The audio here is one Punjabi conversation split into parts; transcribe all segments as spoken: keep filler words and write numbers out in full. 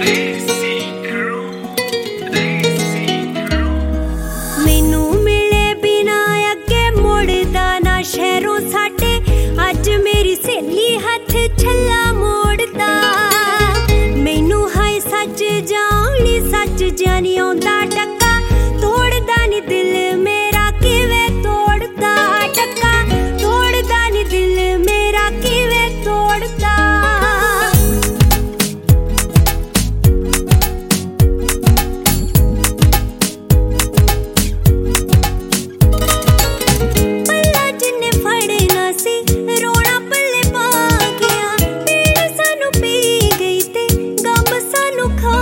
ਜਾਨੀ ਆਉਂਦਾ ਟੱਕਾ ਤੋੜਦਾ ਨੀ ਦਿਲ ਮੇਰਾ ਕਿਵੇਂ ਤੋੜਦਾ ਟੱਕਾ ਤੋੜਦਾ ਨੀ ਦਿਲ ਮੇਰਾ ਕਿਵੇਂ ਤੋੜਦਾ ਪੱਲਾ ਜਿੰਨੇ ਫੜਨਾ ਸੀ ਰੋਣਾ ਪੱਲੇ ਪਾ ਗਿਆ ਪੀੜ ਸਾਨੂੰ ਪੀ ਗਈ ਤੇ ਗਮ ਸਾਨੂੰ ਖਾ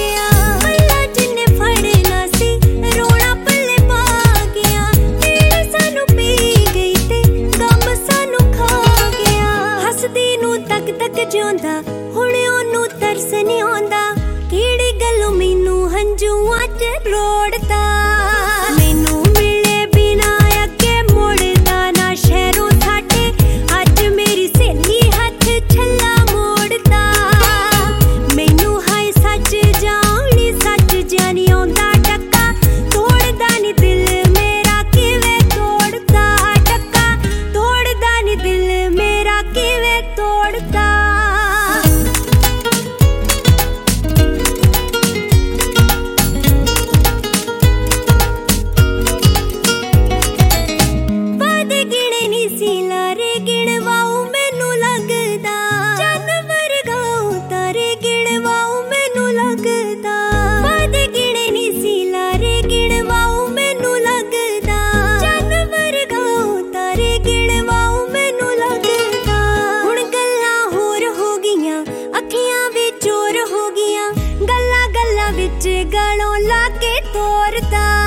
ਜਿਉਂਦਾ ਹੁਣ ਉਹਨੂੰ ਤਰਸ ਨੀ ਆਉਂਦਾ ਕਿਹੜੀ ਗੱਲੋਂ ਮੈਨੂੰ ਹੰਝੂਆਂ ਚ ਰੋੜਦਾ ਮੈਨੂੰ ਮਿਲੇ ਬਿਨਾ ਅੱਗੇ ਮੁੜਦਾ ਨਾ ਸ਼ਹਿਰੋਂ ਸਾਡੇ ਅੱਜ ਮੇਰੀ ਸਹੇਲੀ ਹੱਥ ਛੱਲਾ ਮੋੜਦਾ ਮੈਨੂੰ ਹਾਏ ਸੱਚ ਜਾਣੀ ਸੱਚ ਜਾਨੀ ਆਉਂਦਾ ਟੱਕਾ ਤੋੜਦਾ ਨੀ ਦਿਲ ਮੇਰਾ ਕਿਵੇਂ ਤੋੜਦਾ ਟੱਕਾ ਤੋੜਦਾ ਨੀ ਦਿਲ ਮੇਰਾ ਕਿਵੇਂ ਤੋੜਦਾ ਗਲੋਂ ਲਾ ਕੇ ਤੋਰਦਾ